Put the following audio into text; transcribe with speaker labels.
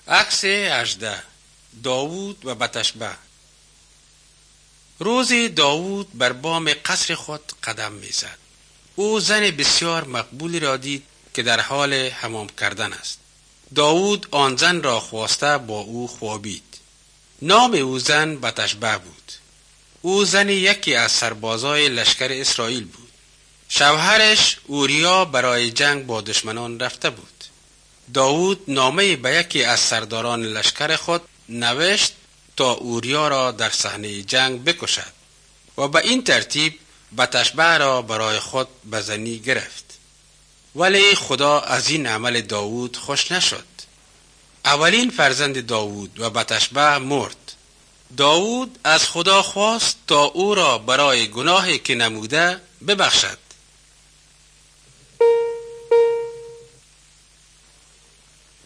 Speaker 1: عکس 18. داوود و بتشبه. روزی داوود بر بام قصر خود قدم میزد. او زن بسیار مقبولی را دید که در حال حمام کردن است. داوود آن زن را خواسته با او خوابید. نام او زن بتشبه بود. او زن یکی از سربازای لشکر اسرائیل بود. شوهرش اوریا برای جنگ با دشمنان رفته بود. داوود نامه به یکی از سرداران لشکر خود نوشت تا اوریا را در صحنه جنگ بکشد و به این ترتیب بتشبه را برای خود به زنی گرفت. ولی خدا از این عمل داوود خوش نشد. اولین فرزند داوود و بتشبه مرد. داوود از خدا خواست تا او را برای گناهی که نموده ببخشد.